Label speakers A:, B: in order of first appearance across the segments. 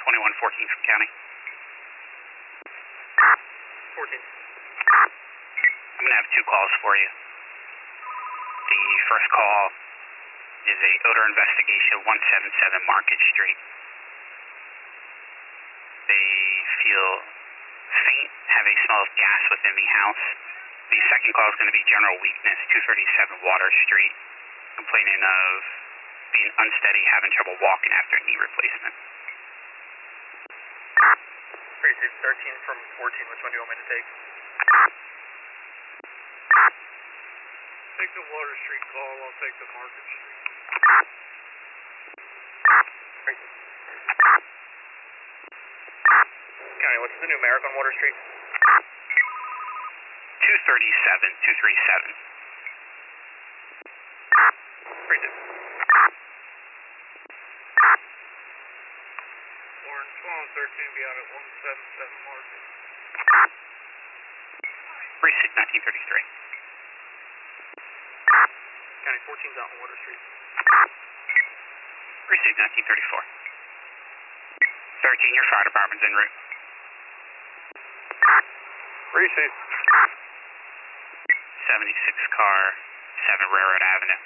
A: 2114 from county.
B: 14.
A: I'm going to have two calls for you. The first call is a odor investigation, 177 Market Street. They feel faint, have a smell of gas within the house. The second call is going to be general weakness, 237 Water Street, complaining of being unsteady, having trouble walking after knee replacement.
B: Precinct 13 from 14, which one do you want me to take?
C: Take the Water Street call, I'll take the Market Street.
B: County, what's the numeric on Water Street?
A: 237, 237.
B: Precinct.
C: Orange 1213 be out at 177 Market.
A: Precinct 1933.
B: County 14's out on Water Street.
A: Precinct 1934. 13, your fire department's en route.
B: Precinct.
A: 76 car, 7 Railroad Avenue.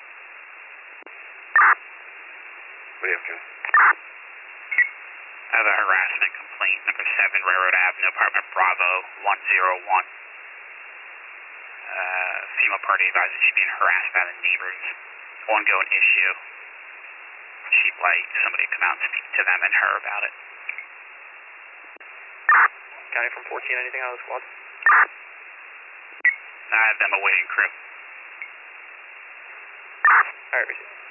B: What do you have, County?
A: I have a harassment complaint, number 7 Railroad Avenue, apartment Bravo 101. Female party advisor she's being harassed by the neighbors. Ongoing issue. She'd like somebody to come out and speak to them and her about it.
B: County from 14, anything out of the squad?
A: I have them awaiting crew.
B: Alright, Precinct.